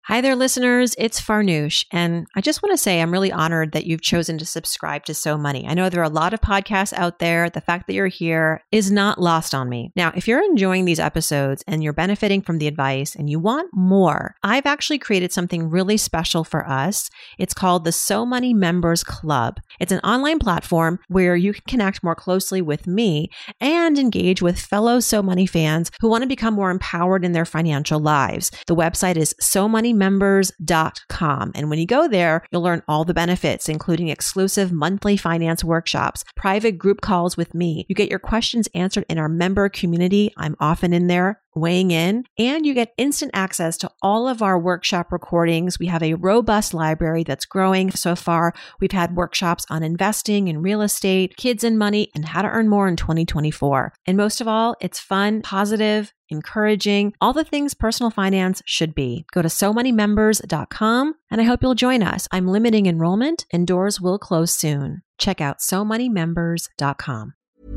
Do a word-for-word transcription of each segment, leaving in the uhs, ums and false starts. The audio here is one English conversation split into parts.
Hi there, listeners. It's Farnoosh, and I just want to say I'm really honored that you've chosen to subscribe to So Money. I know there are a lot of podcasts out there. The fact that you're here is not lost on me. Now, if you're enjoying these episodes and you're benefiting from the advice and you want more, I've actually created something really special for us. It's called the So Money Members Club. It's an online platform where you can connect more closely with me and engage with fellow So Money fans who want to become more empowered in their financial lives. The website is so money members dot com. And when you go there, you'll learn all the benefits, including exclusive monthly finance workshops, private group calls with me. You get your questions answered in our member community. I'm often in there weighing in, and you get instant access to all of our workshop recordings. We have a robust library that's growing. So far, we've had workshops on investing in real estate, kids and money, and how to earn more in twenty twenty-four. And most of all, it's fun, positive, encouraging, all the things personal finance should be. Go to so money members dot com, and I hope you'll join us. I'm limiting enrollment, and doors will close soon. Check out so money members dot com.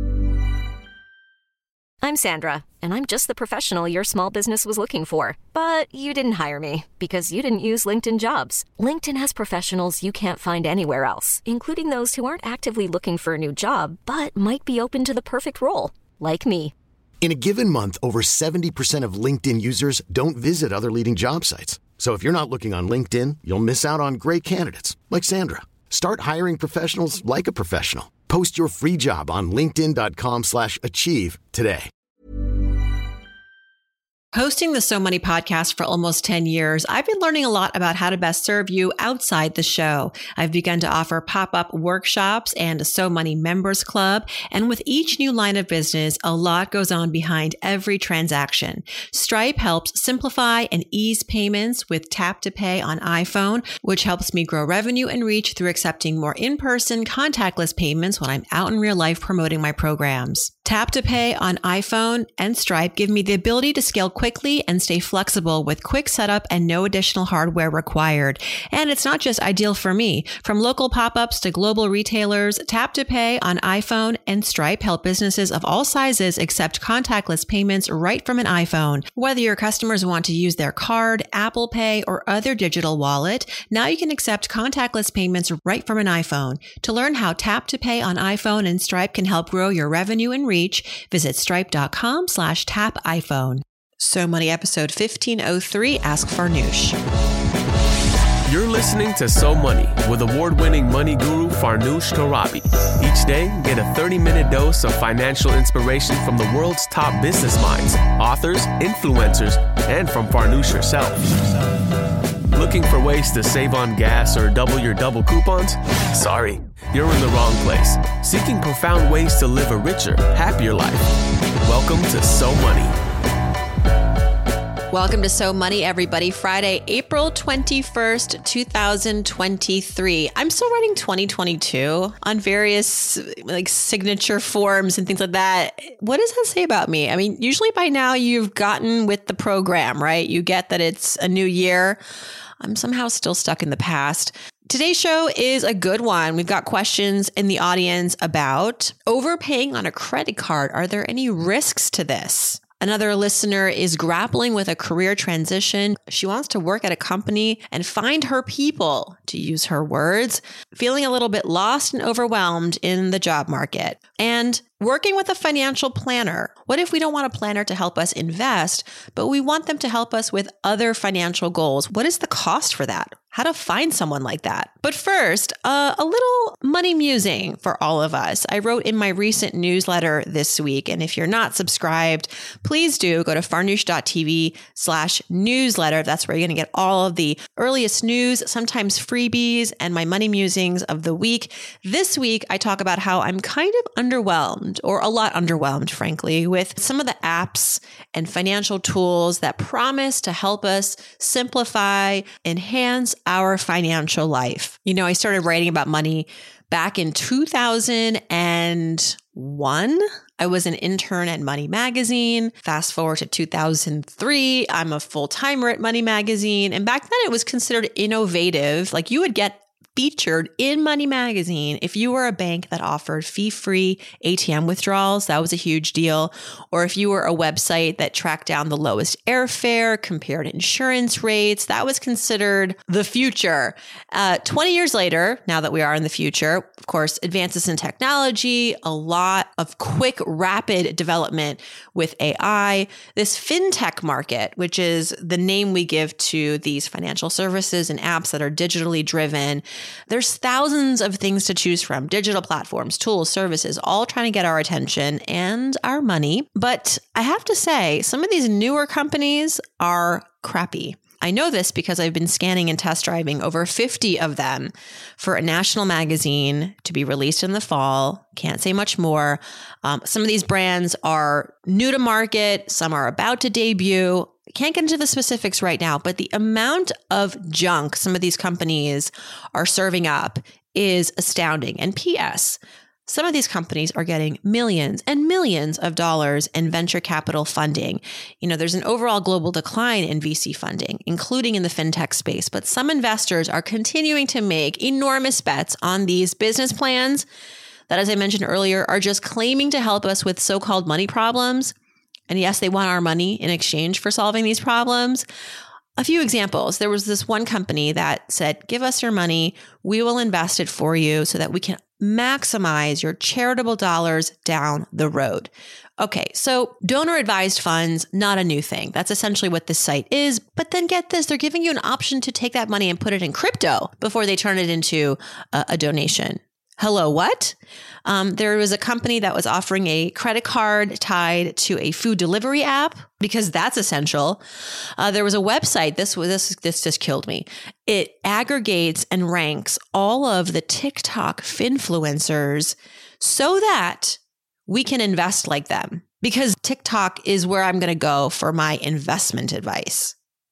I'm Sandra, and I'm just the professional your small business was looking for. But you didn't hire me because you didn't use LinkedIn Jobs. LinkedIn has professionals you can't find anywhere else, including those who aren't actively looking for a new job, but might be open to the perfect role, like me. In a given month, over seventy percent of LinkedIn users don't visit other leading job sites. So if you're not looking on LinkedIn, you'll miss out on great candidates like Sandra. Start hiring professionals like a professional. Post your free job on linkedin dot com slash achieve today. Hosting the So Money podcast for almost ten years, I've been learning a lot about how to best serve you outside the show. I've begun to offer pop-up workshops and a So Money Members Club. And with each new line of business, a lot goes on behind every transaction. Stripe helps simplify and ease payments with Tap to Pay on iPhone, which helps me grow revenue and reach through accepting more in-person contactless payments when I'm out in real life promoting my programs. Tap to Pay on iPhone and Stripe give me the ability to scale quickly and stay flexible with quick setup and no additional hardware required. And it's not just ideal for me. From local pop-ups to global retailers, Tap to Pay on iPhone and Stripe help businesses of all sizes accept contactless payments right from an iPhone. Whether your customers want to use their card, Apple Pay, or other digital wallet, now you can accept contactless payments right from an iPhone. To learn how Tap to Pay on iPhone and Stripe can help grow your revenue and reach, visit stripe dot com slash tap iPhone. So Money episode fifteen oh three, Ask Farnoosh. You're listening to So Money with award-winning money guru Farnoosh Torabi. Each day, get a thirty-minute dose of financial inspiration from the world's top business minds, authors, influencers, and from Farnoosh herself. Looking for ways to save on gas or double your double coupons? Sorry, you're in the wrong place. Seeking profound ways to live a richer, happier life. Welcome to So Money. Welcome to So Money, everybody. Friday, April twenty-first, twenty twenty-three. I'm still writing twenty twenty-two on various like signature forms and things like that. What does that say about me? I mean, usually by now you've gotten with the program, right? You get that it's a new year. I'm somehow still stuck in the past. Today's show is a good one. We've got questions in the audience about overpaying on a credit card. Are there any risks to this? Another listener is grappling with a career transition. She wants to work at a company and find her people, to use her words, feeling a little bit lost and overwhelmed in the job market. And working with a financial planner. What if we don't want a planner to help us invest, but we want them to help us with other financial goals? What is the cost for that? How to find someone like that? But first, uh, a little money musing for all of us. I wrote in my recent newsletter this week, and if you're not subscribed, please do go to farnoosh dot t v slash newsletter. That's where you're going to get all of the earliest news, sometimes freebies, and my money musings of the week. This week, I talk about how I'm kind of underwhelmed, or a lot underwhelmed, frankly, with some of the apps and financial tools that promise to help us simplify, enhance our financial life. You know, I started writing about money back in two thousand one. I was an intern at Money Magazine. Fast forward to two thousand three, I'm a full-timer at Money Magazine. And back then it was considered innovative. Like you would get featured in Money Magazine if you were a bank that offered fee-free A T M withdrawals. That was a huge deal. Or if you were a website that tracked down the lowest airfare, compared insurance rates, that was considered the future. Uh, twenty years later, now that we are in the future, of course, advances in technology, a lot of quick, rapid development with A I. This fintech market, which is the name we give to these financial services and apps that are digitally driven, there's thousands of things to choose from, digital platforms, tools, services, all trying to get our attention and our money. But I have to say, some of these newer companies are crappy. I know this because I've been scanning and test driving over fifty of them for a national magazine to be released in the fall. Can't say much more. Um, some of these brands are new to market. Some are about to debut. Can't get into the specifics right now, but the amount of junk some of these companies are serving up is astounding. And P S, some of these companies are getting millions and millions of dollars in venture capital funding. You know, there's an overall global decline in V C funding, including in the fintech space, but some investors are continuing to make enormous bets on these business plans that, as I mentioned earlier, are just claiming to help us with so-called money problems. And yes, they want our money in exchange for solving these problems. A few examples. There was this one company that said, give us your money. We will invest it for you so that we can maximize your charitable dollars down the road. Okay, so donor advised funds, not a new thing. That's essentially what this site is. But then get this, they're giving you an option to take that money and put it in crypto before they turn it into a, a donation. Hello, what? Um, there was a company that was offering a credit card tied to a food delivery app because that's essential. Uh, there was a website. This was this this just killed me. It aggregates and ranks all of the TikTok finfluencers so that we can invest like them, because TikTok is where I'm going to go for my investment advice.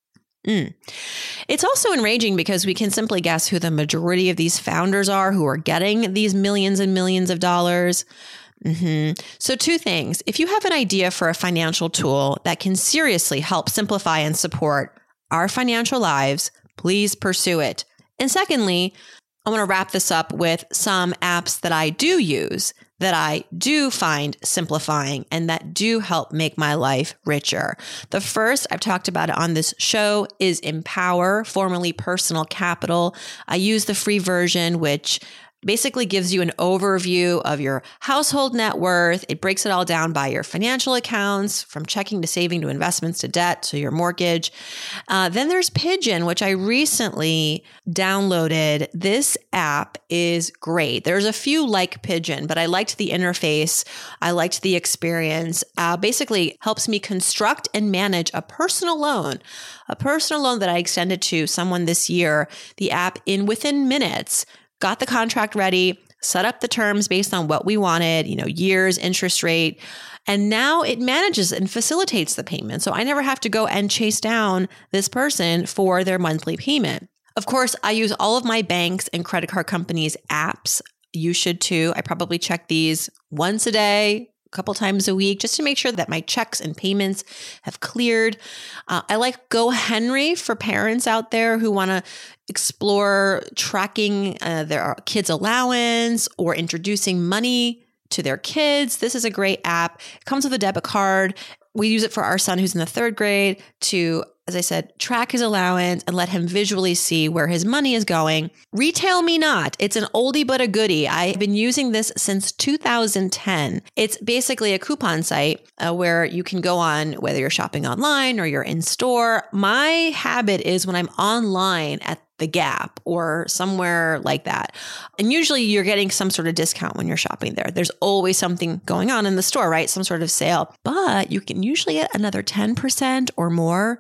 Mm. It's also enraging because we can simply guess who the majority of these founders are who are getting these millions and millions of dollars. Mm-hmm. So two things. If you have an idea for a financial tool that can seriously help simplify and support our financial lives, please pursue it. And secondly, I want to wrap this up with some apps that I do use, that I do find simplifying and that do help make my life richer. The first, I've talked about it on this show, is Empower, formerly Personal Capital. I use the free version, which basically gives you an overview of your household net worth. It breaks it all down by your financial accounts, from checking to saving to investments to debt to your mortgage. Uh, then there's Pigeon, which I recently downloaded. This app is great. There's a few like Pigeon, but I liked the interface. I liked the experience. Uh, basically helps me construct and manage a personal loan, a personal loan that I extended to someone this year. The app, in within minutes, got the contract ready, set up the terms based on what we wanted, you know, years, interest rate. And now it manages and facilitates the payment. So I never have to go and chase down this person for their monthly payment. Of course, I use all of my banks and credit card companies' apps. You should too. I probably check these once a day, a couple times a week, just to make sure that my checks and payments have cleared. Uh, I like GoHenry for parents out there who want to explore tracking uh, their kids' allowance or introducing money to their kids. This is a great app. It comes with a debit card. We use it for our son who's in the third grade to, as I said, track his allowance and let him visually see where his money is going. Retail Me Not. It's an oldie but a goodie. I've been using this since two thousand ten. It's basically a coupon site uh, where you can go on, whether you're shopping online or you're in store. My habit is when I'm online at the Gap or somewhere like that. And usually you're getting some sort of discount when you're shopping there. There's always something going on in the store, right? Some sort of sale. But you can usually get another ten percent or more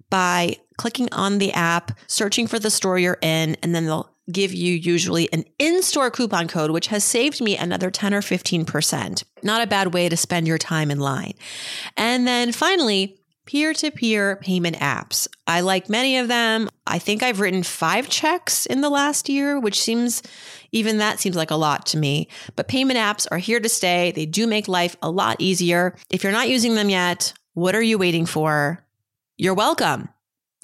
by clicking on the app, searching for the store you're in, and then they'll give you usually an in-store coupon code, which has saved me another ten or fifteen percent. Not a bad way to spend your time in line. And then finally, peer-to-peer payment apps. I like many of them. I think I've written five checks in the last year, which seems, even that seems like a lot to me. But payment apps are here to stay. They do make life a lot easier. If you're not using them yet, what are you waiting for? You're welcome.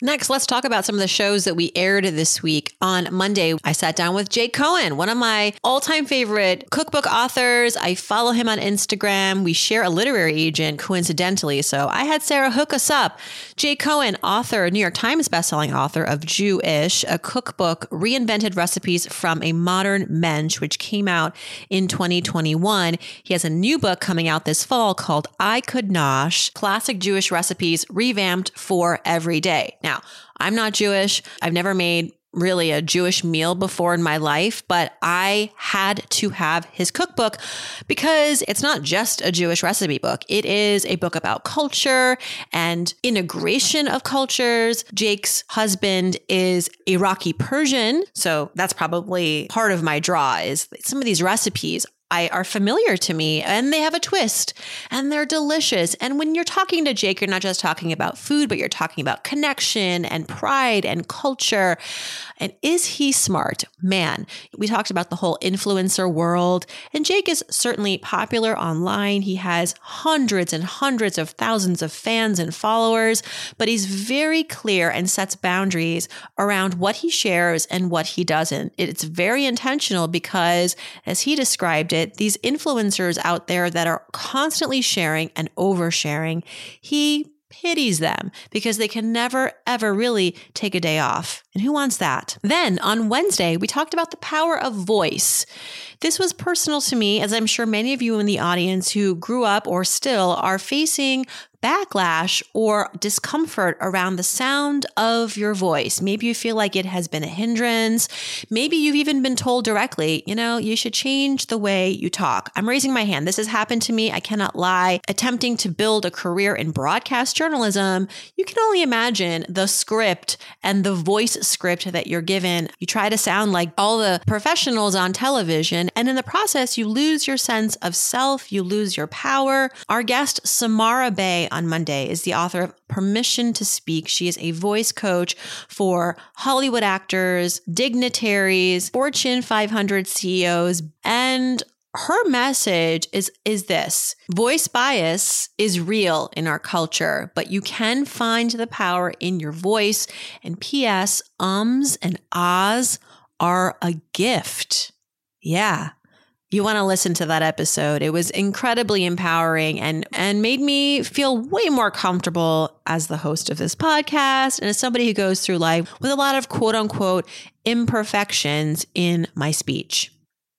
Next, let's talk about some of the shows that we aired this week. On Monday, I sat down with Jake Cohen, one of my all-time favorite cookbook authors. I follow him on Instagram. We share a literary agent, coincidentally. So I had Sarah hook us up. Jake Cohen, author, New York Times bestselling author of Jewish, a cookbook, reinvented recipes from a modern mensch, which came out in twenty twenty-one. He has a new book coming out this fall called I Could Nosh, Classic Jewish Recipes Revamped for Every Day. Now, Now, I'm not Jewish. I've never made really a Jewish meal before in my life, but I had to have his cookbook because it's not just a Jewish recipe book. It is a book about culture and integration of cultures. Jake's husband is Iraqi Persian, so that's probably part of my draw is some of these recipes I are familiar to me and they have a twist and they're delicious. And when you're talking to Jake, you're not just talking about food, but you're talking about connection and pride and culture. And is he smart? Man, we talked about the whole influencer world, and Jake is certainly popular online. He has hundreds and hundreds of thousands of fans and followers, but he's very clear and sets boundaries around what he shares and what he doesn't. It's very intentional because, as he described it, these influencers out there that are constantly sharing and oversharing, he pities them because they can never, ever really take a day off. And who wants that? Then on Wednesday, we talked about the power of voice. This was personal to me, as I'm sure many of you in the audience who grew up or still are facing backlash or discomfort around the sound of your voice. Maybe you feel like it has been a hindrance. Maybe you've even been told directly, you know, you should change the way you talk. I'm raising my hand. This has happened to me. I cannot lie. Attempting to build a career in broadcast journalism, you can only imagine the script and the voice script that you're given. You try to sound like all the professionals on television, and in the process, you lose your sense of self. You lose your power. Our guest, Samara Bay, on Monday is the author of Permission to Speak. She is a voice coach for Hollywood actors, dignitaries, Fortune five hundred C E Os, and her message is, is this: voice bias is real in our culture, but you can find the power in your voice. And P S, ums and ahs are a gift. Yeah. You want to listen to that episode. It was incredibly empowering and, and made me feel way more comfortable as the host of this podcast and as somebody who goes through life with a lot of quote unquote imperfections in my speech.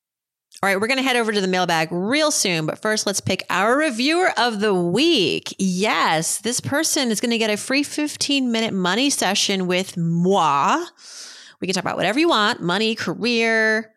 All right, we're going to head over to the mailbag real soon, but first let's pick our reviewer of the week. Yes, this person is going to get a free fifteen minute money session with moi. We can talk about whatever you want: money, career,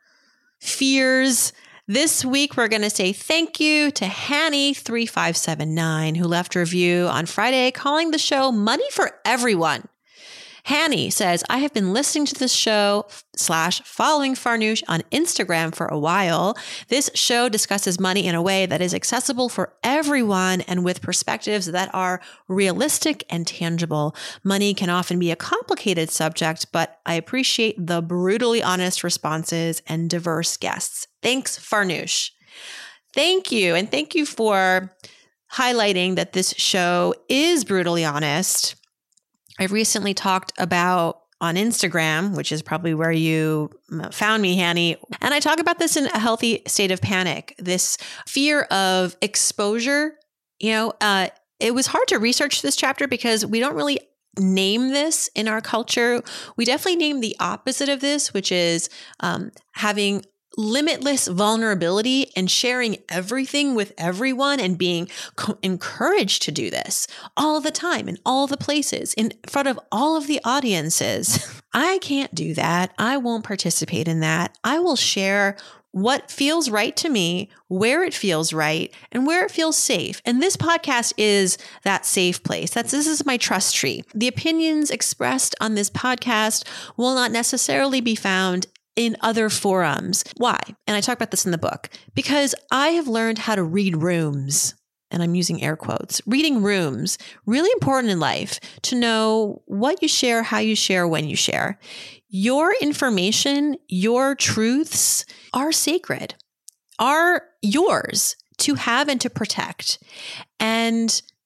fears. This week, we're going to say thank you to Hanny three five seven nine, who left a review on Friday calling the show Money for Everyone. Hanny says, I have been listening to this show slash following Farnoosh on Instagram for a while. This show discusses money in a way that is accessible for everyone and with perspectives that are realistic and tangible. Money can often be a complicated subject, but I appreciate the brutally honest responses and diverse guests. Thanks, Farnoosh. Thank you. And thank you for highlighting that this show is brutally honest. I've recently talked about on Instagram, which is probably where you found me, Hanny. And I talk about this in A Healthy State of Panic, this fear of exposure. You know, uh, it was hard to research this chapter because we don't really name this in our culture. We definitely name the opposite of this, which is um, having limitless vulnerability and sharing everything with everyone and being co- encouraged to do this all the time in all the places in front of all of the audiences. I can't do that. I won't participate in that. I will share what feels right to me, where it feels right, and where it feels safe. And this podcast is that safe place. That's this is my trust tree. The opinions expressed on this podcast will not necessarily be found in other forums. Why? And I talk about this in the book, because I have learned how to read rooms, and I'm using air quotes, reading rooms, really important in life to know what you share, how you share, when you share. Your information, your truths are sacred, are yours to have and to protect. And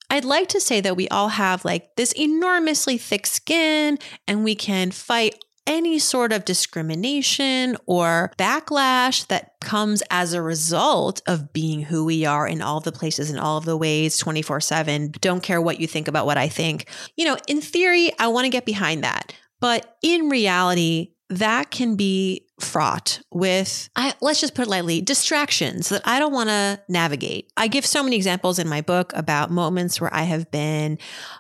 I'd like to say that we all have like this enormously thick skin and we can fight any sort of discrimination or backlash that comes as a result of being who we are in all the places, in all of the ways, twenty-four seven. Don't care what you think about what I think. You know, in theory, I want to get behind that. But in reality, that can be fraught with, I, let's just put it lightly, distractions that I don't want to navigate. I give so many examples in my book about moments where I have been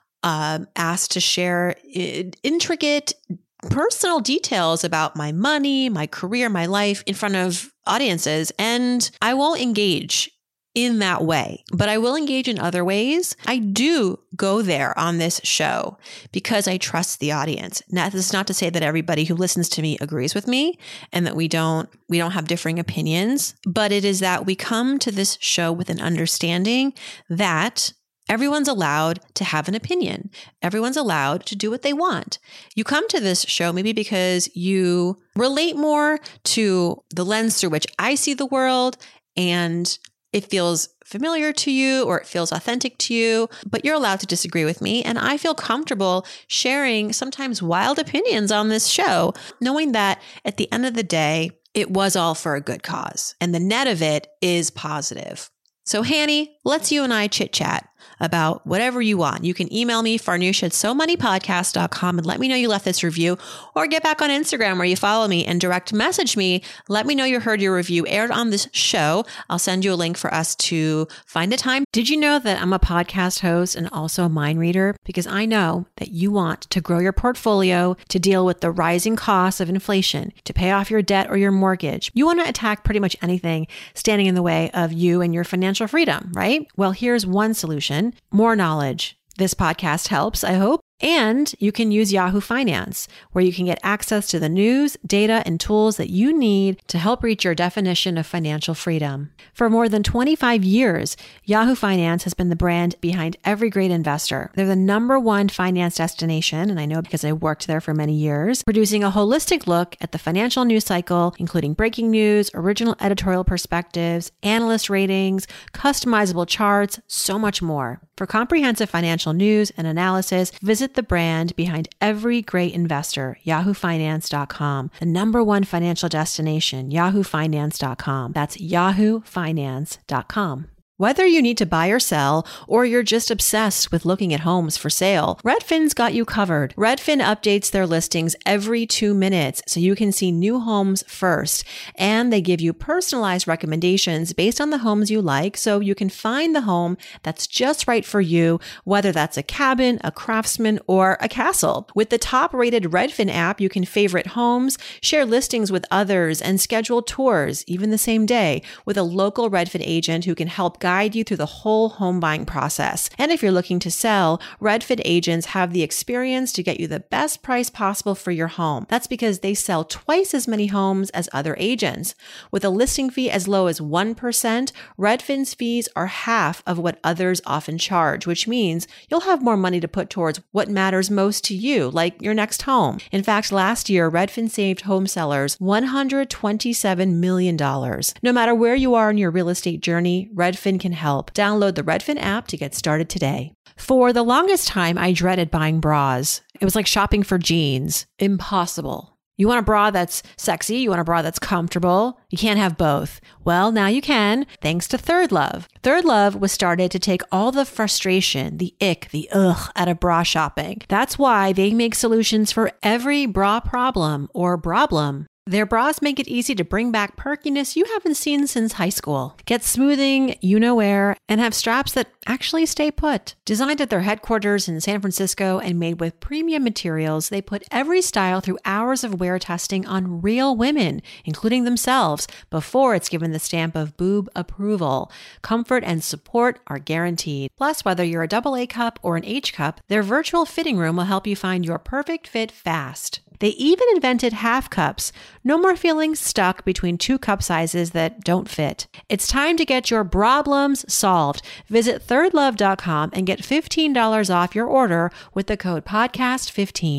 um, asked to share intricate personal details about my money, my career, my life in front of audiences. And I won't engage in that way, but I will engage in other ways. I do go there on this show because I trust the audience. Now, this is not to say that everybody who listens to me agrees with me and that we don't, we don't have differing opinions, but it is that we come to this show with an understanding that everyone's allowed to have an opinion. Everyone's allowed to do what they want. You come to this show maybe because you relate more to the lens through which I see the world and it feels familiar to you or it feels authentic to you, but you're allowed to disagree with me. And I feel comfortable sharing sometimes wild opinions on this show, knowing that at the end of the day, it was all for a good cause and the net of it is positive. So Hanny, let's you and I chit chat about whatever you want. You can email me, farnoosh at so money podcast dot com and let me know you left this review, or get back on Instagram where you follow me and direct message me. Let me know you heard your review aired on this show. I'll send you a link for us to find a time. Did you know that I'm a podcast host and also a mind reader? Because I know that you want to grow your portfolio, to deal with the rising costs of inflation, to pay off your debt or your mortgage. You want to attack pretty much anything standing in the way of you and your financial freedom, right? Well, here's one solution. More knowledge. This podcast helps, I hope. And you can use Yahoo Finance, where you can get access to the news, data, and tools that you need to help reach your definition of financial freedom. For more than twenty-five years, Yahoo Finance has been the brand behind every great investor. They're the number one finance destination, and I know because I worked there for many years, producing a holistic look at the financial news cycle, including breaking news, original editorial perspectives, analyst ratings, customizable charts, so much more. For comprehensive financial news and analysis, visit the brand behind every great investor, yahoo finance dot com, the number one financial destination, yahoo finance dot com. That's yahoo finance dot com. Whether you need to buy or sell, or you're just obsessed with looking at homes for sale, Redfin's got you covered. Redfin updates their listings every two minutes so you can see new homes first. And they give you personalized recommendations based on the homes you like so you can find the home that's just right for you, whether that's a cabin, a craftsman, or a castle. With the top-rated Redfin app, you can favorite homes, share listings with others, and schedule tours, even the same day, with a local Redfin agent who can help guide guide you through the whole home buying process. And if you're looking to sell, Redfin agents have the experience to get you the best price possible for your home. That's because they sell twice as many homes as other agents. With a listing fee as low as one percent, Redfin's fees are half of what others often charge, which means you'll have more money to put towards what matters most to you, like your next home. In fact, last year, Redfin saved home sellers one hundred twenty-seven million dollars. No matter where you are in your real estate journey, Redfin can help. Download the Redfin app to get started today. For the longest time, I dreaded buying bras. It was like shopping for jeans. Impossible. You want a bra that's sexy, you want a bra that's comfortable. You can't have both. Well, now you can, thanks to Third Love. Third Love was started to take all the frustration, the ick, the ugh out of bra shopping. That's why they make solutions for every bra problem or problem. Their bras make it easy to bring back perkiness you haven't seen since high school. Get smoothing, you-know-where, and have straps that actually stay put. Designed at their headquarters in San Francisco and made with premium materials, they put every style through hours of wear testing on real women, including themselves, before it's given the stamp of boob approval. Comfort and support are guaranteed. Plus, whether you're a double A cup or an H cup, their virtual fitting room will help you find your perfect fit fast. They even invented half cups. No more feeling stuck between two cup sizes that don't fit. It's time to get your problems solved. Visit third love dot com and get fifteen dollars off your order with the code podcast fifteen.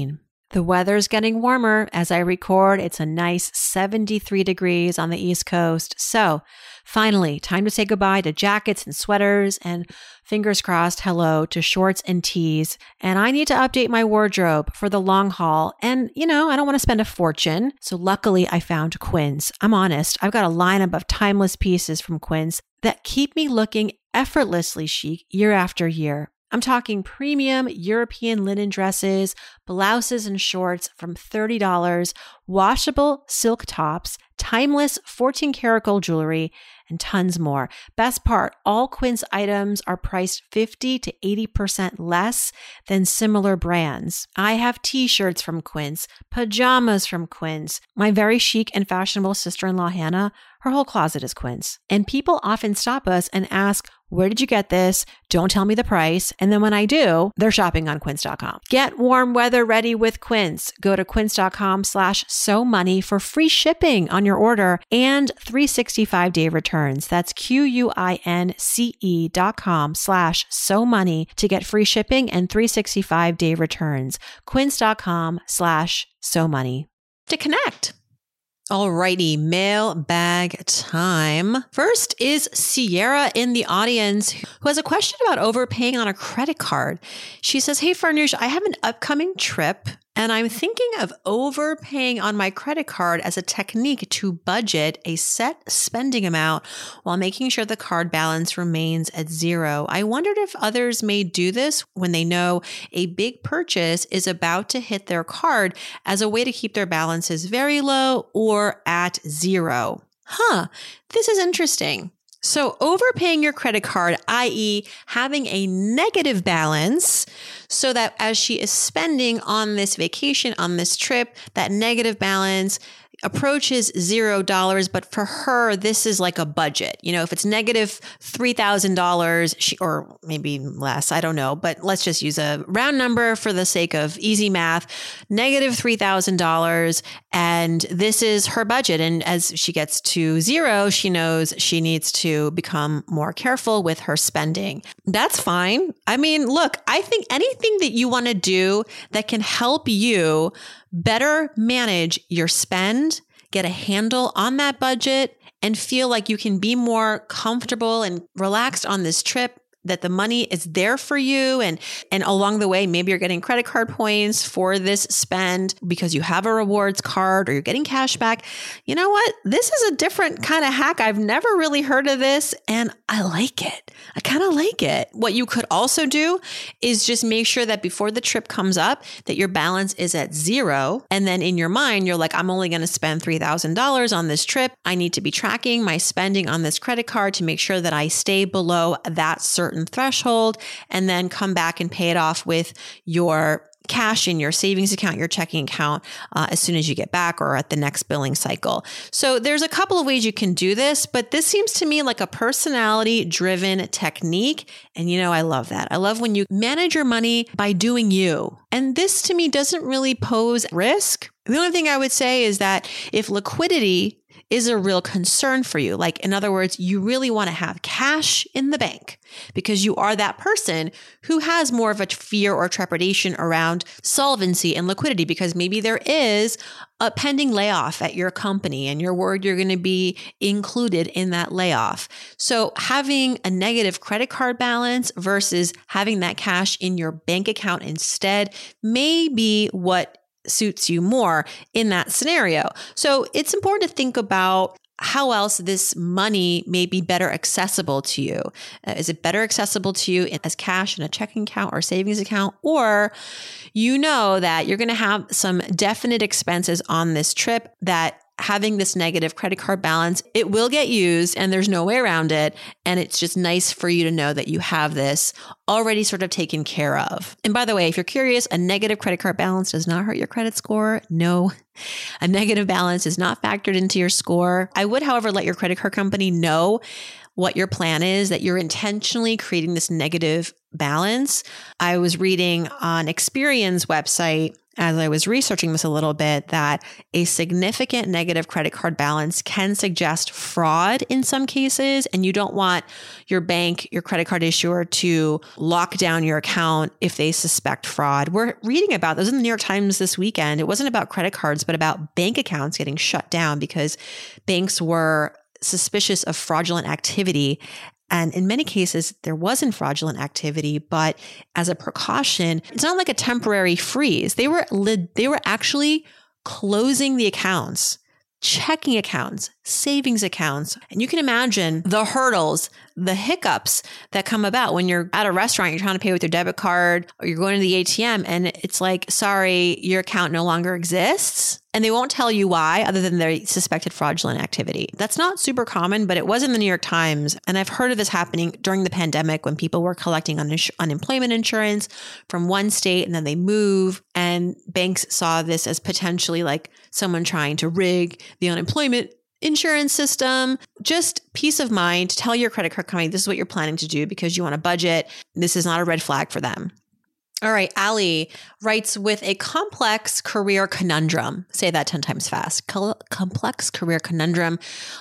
The weather's getting warmer. As I record, it's a nice seventy-three degrees on the East Coast. So finally, time to say goodbye to jackets and sweaters and fingers crossed, hello to shorts and tees. And I need to update my wardrobe for the long haul. And, you know, I don't want to spend a fortune. So luckily I found Quince. I'm honest. I've got a lineup of timeless pieces from Quince that keep me looking effortlessly chic year after year. I'm talking premium European linen dresses, blouses and shorts from thirty dollars, washable silk tops, timeless fourteen karat gold jewelry, and tons more. Best part, all Quince items are priced fifty to eighty percent less than similar brands. I have t-shirts from Quince, pajamas from Quince. My very chic and fashionable sister-in-law, Hannah, her whole closet is Quince. And people often stop us and ask, where did you get this? Don't tell me the price. And then when I do, they're shopping on quince dot com. Get warm weather ready with Quince. Go to quince.com slash so money for free shipping on your order and three hundred sixty-five day returns. That's Q-U-I-N-C-E dot com slash so money to get free shipping and three hundred sixty-five day returns. Quince.com slash so money. To connect. Alrighty, mailbag time. First is Sierra in the audience who has a question about overpaying on a credit card. She says, hey, Farnoosh, I have an upcoming trip and I'm thinking of overpaying on my credit card as a technique to budget a set spending amount while making sure the card balance remains at zero. I wondered if others may do this when they know a big purchase is about to hit their card as a way to keep their balances very low or at zero. Huh, this is interesting. So overpaying your credit card, that is having a negative balance so that as she is spending on this vacation, on this trip, that negative balance approaches zero dollars. But for her, this is like a budget. You know, if it's negative three thousand dollars she, or maybe less, I don't know, but let's just use a round number for the sake of easy math, negative three thousand dollars. And this is her budget. And as she gets to zero, she knows she needs to become more careful with her spending. That's fine. I mean, look, I think anything that you want to do that can help you better manage your spend, get a handle on that budget, and feel like you can be more comfortable and relaxed on this trip, that the money is there for you. And, and along the way, maybe you're getting credit card points for this spend because you have a rewards card or you're getting cash back. You know what? This is a different kind of hack. I've never really heard of this and I like it. I kind of like it. What you could also do is just make sure that before the trip comes up, that your balance is at zero. And then in your mind, you're like, I'm only going to spend three thousand dollars on this trip. I need to be tracking my spending on this credit card to make sure that I stay below that certain threshold, and then come back and pay it off with your cash in your savings account, your checking account, uh, as soon as you get back or at the next billing cycle. So there's a couple of ways you can do this, but this seems to me like a personality driven technique. And you know, I love that. I love when you manage your money by doing you. And this to me doesn't really pose risk. The only thing I would say is that if liquidity is a real concern for you, like in other words, you really want to have cash in the bank because you are that person who has more of a fear or trepidation around solvency and liquidity because maybe there is a pending layoff at your company and you're worried you're going to be included in that layoff. So having a negative credit card balance versus having that cash in your bank account instead may be what suits you more in that scenario. So it's important to think about how else this money may be better accessible to you. Uh, is it better accessible to you as cash in a checking account or savings account? Or you know that you're going to have some definite expenses on this trip that having this negative credit card balance, it will get used and there's no way around it. And it's just nice for you to know that you have this already sort of taken care of. And by the way, if you're curious, a negative credit card balance does not hurt your credit score. No, a negative balance is not factored into your score. I would, however, let your credit card company know what your plan is, that you're intentionally creating this negative balance. I was reading on Experian's website as I was researching this a little bit, that a significant negative credit card balance can suggest fraud in some cases, and you don't want your bank, your credit card issuer, to lock down your account if they suspect fraud. We're reading about this in the New York Times this weekend. It wasn't about credit cards, but about bank accounts getting shut down because banks were suspicious of fraudulent activity. And in many cases, there wasn't fraudulent activity, but as a precaution, it's not like a temporary freeze. They were they were actually closing the accounts, checking accounts, savings accounts. And you can imagine the hurdles, the hiccups that come about when you're at a restaurant, you're trying to pay with your debit card, or you're going to the A T M and it's like, sorry, your account no longer exists. And they won't tell you why, other than they suspected fraudulent activity. That's not super common, but it was in the New York Times. And I've heard of this happening during the pandemic when people were collecting un- unemployment insurance from one state and then they move. And banks saw this as potentially like someone trying to rig the unemployment insurance system. Just peace of mind. Tell your credit card company this is what you're planning to do because you want a budget. This is not a red flag for them. All right, Ali writes, with a complex career conundrum. Say that ten times fast. Co- complex career conundrum.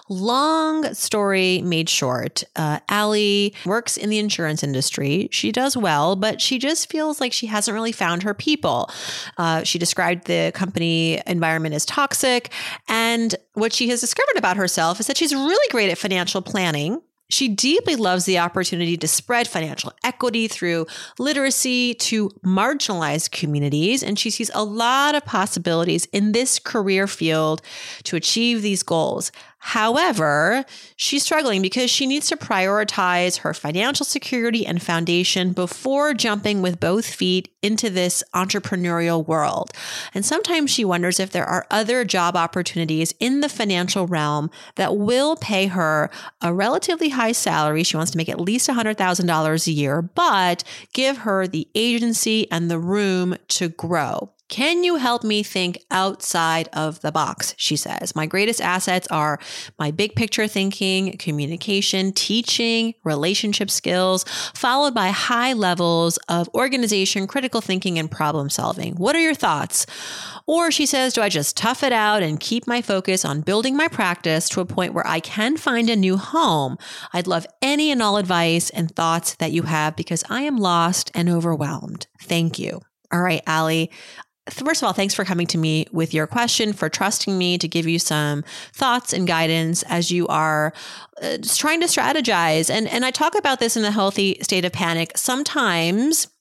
Long story made short. Uh, Ali works in the insurance industry. She does well, but she just feels like she hasn't really found her people. Uh, she described the company environment as toxic. And what she has discovered about herself is that she's really great at financial planning. She deeply loves the opportunity to spread financial equity through literacy to marginalized communities. And she sees a lot of possibilities in this career field to achieve these goals. However, she's struggling because she needs to prioritize her financial security and foundation before jumping with both feet into this entrepreneurial world. And sometimes she wonders if there are other job opportunities in the financial realm that will pay her a relatively high salary. She wants to make at least one hundred thousand dollars a year, but give her the agency and the room to grow. Can you help me think outside of the box? She says, my greatest assets are my big picture thinking, communication, teaching, relationship skills, followed by high levels of organization, critical thinking, and problem solving. What are your thoughts? Or she says, do I just tough it out and keep my focus on building my practice to a point where I can find a new home? I'd love any and all advice and thoughts that you have because I am lost and overwhelmed. Thank you. All right, Ali. First of all, thanks for coming to me with your question, for trusting me to give you some thoughts and guidance as you are uh, just trying to strategize. And, and I talk about this in the Healthy State of Panic. Sometimes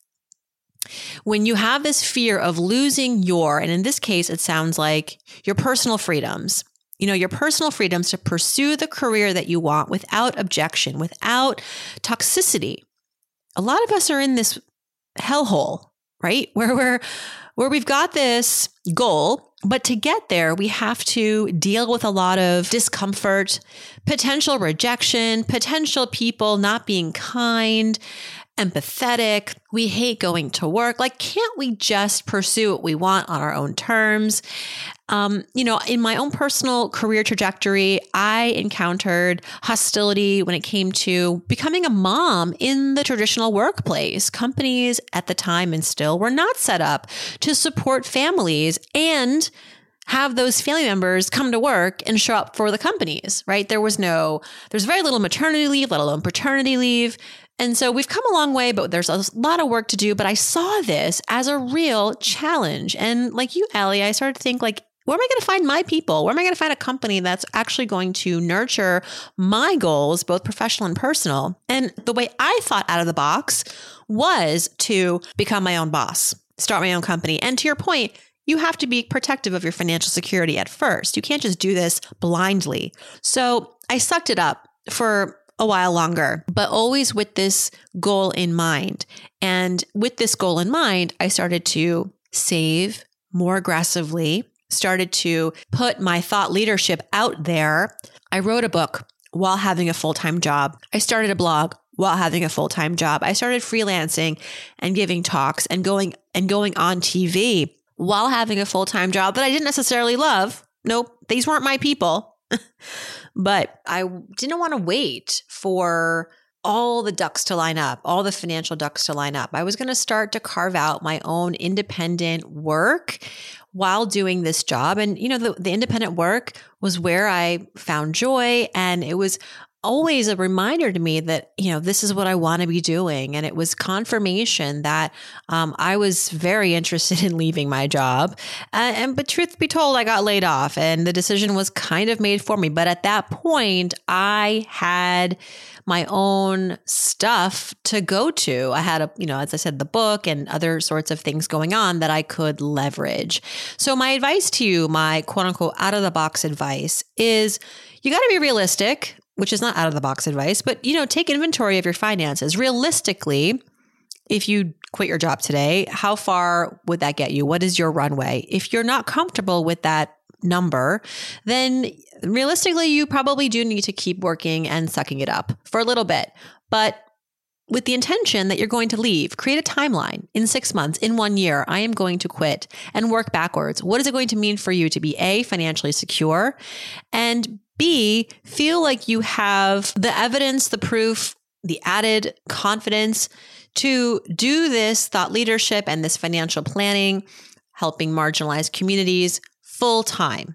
when you have this fear of losing your, and in this case, it sounds like your personal freedoms, you know, your personal freedoms to pursue the career that you want without objection, without toxicity. A lot of us are in this hellhole, right? Where we're where we've got this goal, but to get there, we have to deal with a lot of discomfort, potential rejection, potential people not being kind, empathetic. We hate going to work. Like, can't we just pursue what we want on our own terms? Um, you know, in my own personal career trajectory, I encountered hostility when it came to becoming a mom in the traditional workplace. Companies at the time and still were not set up to support families and have those family members come to work and show up for the companies, right? There was no, there's very little maternity leave, let alone paternity leave. And so we've come a long way, but there's a lot of work to do. But I saw this as a real challenge. And like you, Ali, I started to think like, where am I going to find my people? Where am I going to find a company that's actually going to nurture my goals, both professional and personal? And the way I thought out of the box was to become my own boss, start my own company. And to your point, you have to be protective of your financial security at first. You can't just do this blindly. So I sucked it up for a while longer, but always with this goal in mind. And with this goal in mind, I started to save more aggressively, started to put my thought leadership out there. I wrote a book while having a full-time job. I started a blog while having a full-time job. I started freelancing and giving talks and going and going on T V while having a full-time job that I didn't necessarily love. Nope, these weren't my people. But I didn't want to wait for all the ducks to line up, all the financial ducks to line up. I was going to start to carve out my own independent work while doing this job. And, you know, the, the independent work was where I found joy. And it was always a reminder to me that, you know, this is what I want to be doing. And it was confirmation that um, I was very interested in leaving my job. Uh, and but truth be told, I got laid off and the decision was kind of made for me. But at that point, I had my own stuff to go to. I had a, you know, as I said, the book and other sorts of things going on that I could leverage. So my advice to you, my quote unquote out of the box advice is you got to be realistic, which is not out of the box advice, but, you know, take inventory of your finances. Realistically, if you quit your job today, how far would that get you? What is your runway? If you're not comfortable with that number, then realistically, you probably do need to keep working and sucking it up for a little bit. But with the intention that you're going to leave, create a timeline. In six months, in one year, I am going to quit and work backwards. What is it going to mean for you to be A, financially secure, and B, feel like you have the evidence, the proof, the added confidence to do this thought leadership and this financial planning, helping marginalized communities full time.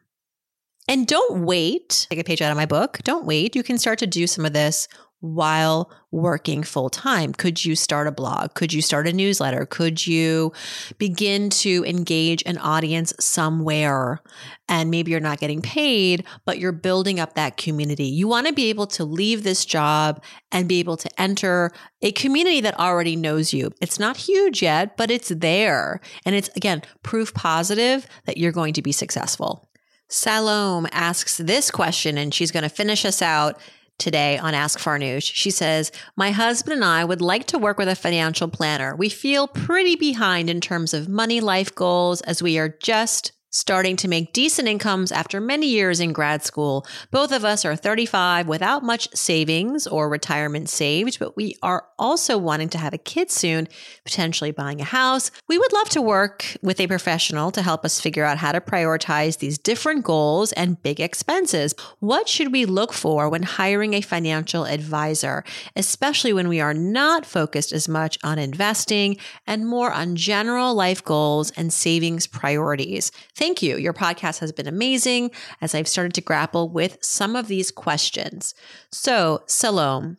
And don't wait. Take a page out of my book. Don't wait. You can start to do some of this while working full time. Could you start a blog? Could you start a newsletter? Could you begin to engage an audience somewhere? And maybe you're not getting paid, but you're building up that community. You want to be able to leave this job and be able to enter a community that already knows you. It's not huge yet, but it's there. And it's, again, proof positive that you're going to be successful. Salome asks this question, and she's going to finish us out today on Ask Farnoosh. She says, my husband and I would like to work with a financial planner. We feel pretty behind in terms of money life goals as we are just starting to make decent incomes after many years in grad school. Both of us are thirty-five without much savings or retirement saved, but we are also wanting to have a kid soon, potentially buying a house. We would love to work with a professional to help us figure out how to prioritize these different goals and big expenses. What should we look for when hiring a financial advisor, especially when we are not focused as much on investing and more on general life goals and savings priorities? Thank you. Your podcast has been amazing as I've started to grapple with some of these questions. So, Salome,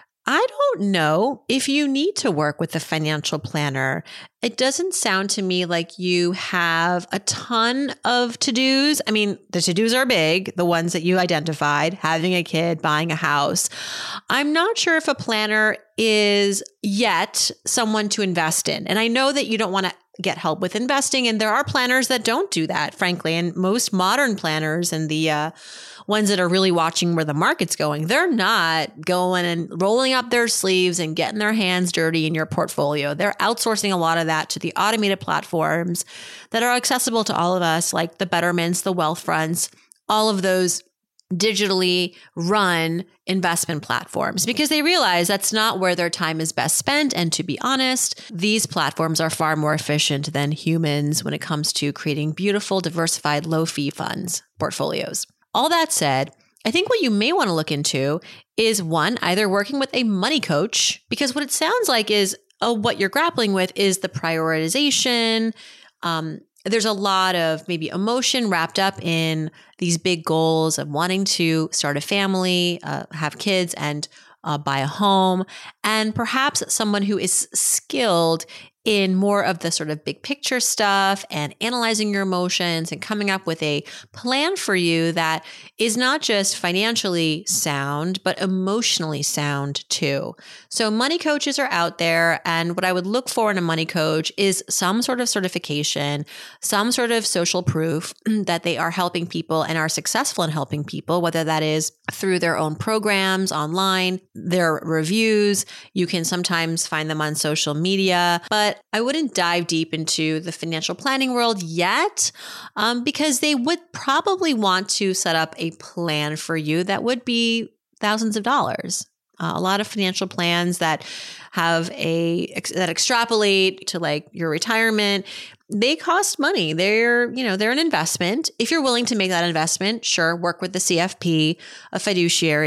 I don't know if you need to work with a financial planner. It doesn't sound to me like you have a ton of to-dos. I mean, the to-dos are big, the ones that you identified, having a kid, buying a house. I'm not sure if a planner is yet someone to invest in. And I know that you don't want to get help with investing. And there are planners that don't do that, frankly. And most modern planners and the uh, ones that are really watching where the market's going, they're not going and rolling up their sleeves and getting their hands dirty in your portfolio. They're outsourcing a lot of that to the automated platforms that are accessible to all of us, like the Betterments, the Wealthfronts, all of those digitally run investment platforms, because they realize that's not where their time is best spent. And to be honest, these platforms are far more efficient than humans when it comes to creating beautiful, diversified, low-fee funds portfolios. All that said, I think what you may want to look into is, one, either working with a money coach, because what it sounds like is oh, what you're grappling with is the prioritization. Um, There's a lot of maybe emotion wrapped up in these big goals of wanting to start a family, uh, have kids, and uh, buy a home. And perhaps someone who is skilled in more of the sort of big picture stuff and analyzing your emotions and coming up with a plan for you that is not just financially sound, but emotionally sound too. So money coaches are out there. And what I would look for in a money coach is some sort of certification, some sort of social proof that they are helping people and are successful in helping people, whether that is through their own programs online, their reviews. You can sometimes find them on social media, but I wouldn't dive deep into the financial planning world yet, um, because they would probably want to set up a plan for you that would be thousands of dollars. Uh, a lot of financial plans that have a that extrapolate to like your retirement, they cost money. They're, you know, they're an investment. If you're willing to make that investment, sure, work with the C F P, a fiduciary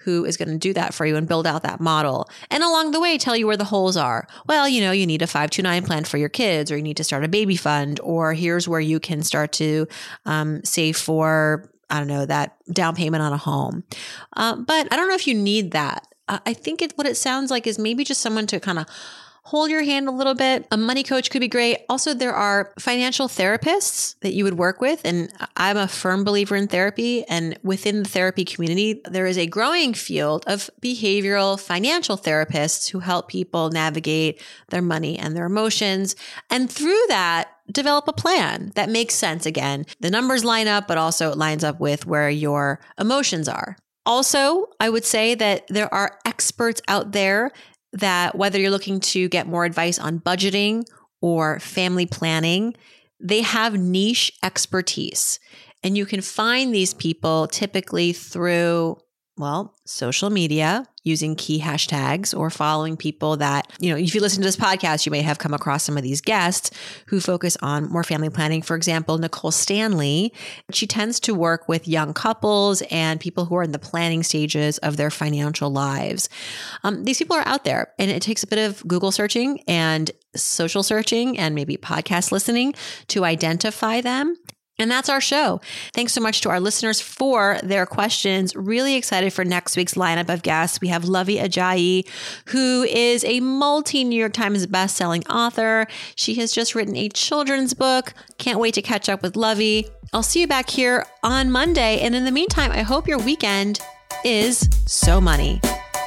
who is going to do that for you and build out that model. And along the way, tell you where the holes are. Well, you know, you need a five two nine plan for your kids, or you need to start a baby fund, or here's where you can start to um, save for, I don't know, that down payment on a home. Um, but I don't know if you need that. Uh, I think it, what it sounds like is maybe just someone to kind of hold your hand a little bit. A money coach could be great. Also, there are financial therapists that you would work with. And I'm a firm believer in therapy. And within the therapy community, there is a growing field of behavioral financial therapists who help people navigate their money and their emotions. And through that, develop a plan that makes sense. Again, the numbers line up, but also it lines up with where your emotions are. Also, I would say that there are experts out there that whether you're looking to get more advice on budgeting or family planning, they have niche expertise. And you can find these people typically through, well, social media, using key hashtags or following people that, you know, if you listen to this podcast, you may have come across some of these guests who focus on more family planning. For example, Nicole Stanley, she tends to work with young couples and people who are in the planning stages of their financial lives. Um, these people are out there, and it takes a bit of Google searching and social searching and maybe podcast listening to identify them. And that's our show. Thanks so much to our listeners for their questions. Really excited for next week's lineup of guests. We have Lovey Ajayi, who is a multi-New York Times bestselling author. She has just written a children's book. Can't wait to catch up with Lovey. I'll see you back here on Monday. And in the meantime, I hope your weekend is so money.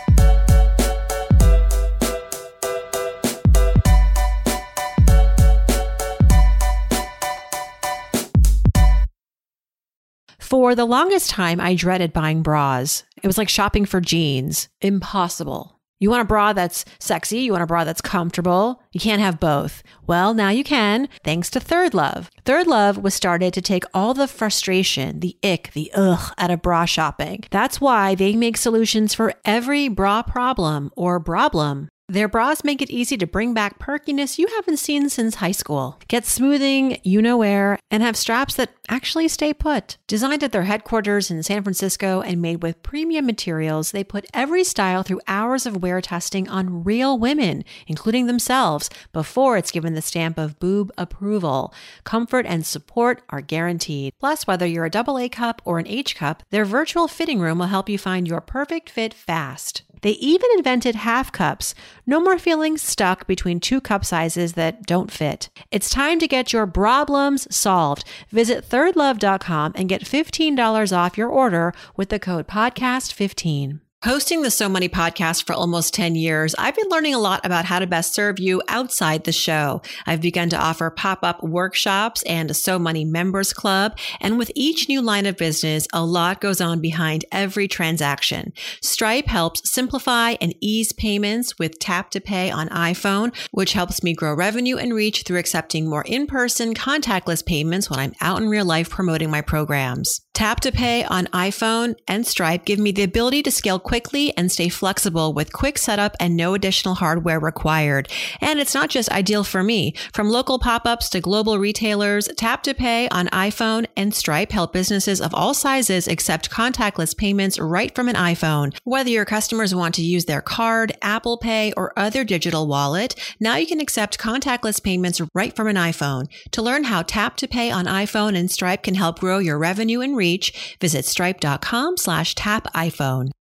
For the longest time, I dreaded buying bras. It was like shopping for jeans. Impossible. You want a bra that's sexy. You want a bra that's comfortable. You can't have both. Well, now you can, thanks to Third Love. Third Love was started to take all the frustration, the ick, the ugh out of bra shopping. That's why they make solutions for every bra problem or problem. Their bras make it easy to bring back perkiness you haven't seen since high school. Get smoothing, you-know-where, and have straps that actually stay put. Designed at their headquarters in San Francisco and made with premium materials, they put every style through hours of wear testing on real women, including themselves, before it's given the stamp of boob approval. Comfort and support are guaranteed. Plus, whether you're a double A cup or an H cup, their virtual fitting room will help you find your perfect fit fast. They even invented half cups. No more feeling stuck between two cup sizes that don't fit. It's time to get your problems solved. Visit third love dot com and get fifteen dollars off your order with the code podcast fifteen. Hosting the So Money podcast for almost ten years, I've been learning a lot about how to best serve you outside the show. I've begun to offer pop-up workshops and a So Money members club. And with each new line of business, a lot goes on behind every transaction. Stripe helps simplify and ease payments with Tap to Pay on iPhone, which helps me grow revenue and reach through accepting more in-person contactless payments when I'm out in real life promoting my programs. Tap to Pay on iPhone and Stripe give me the ability to scale quickly and stay flexible with quick setup and no additional hardware required. And it's not just ideal for me. From local pop-ups to global retailers, Tap to Pay on iPhone and Stripe help businesses of all sizes accept contactless payments right from an iPhone. Whether your customers want to use their card, Apple Pay, or other digital wallet, now you can accept contactless payments right from an iPhone. To learn how Tap to Pay on iPhone and Stripe can help grow your revenue and reach, visit stripe dot com slash tap iPhone.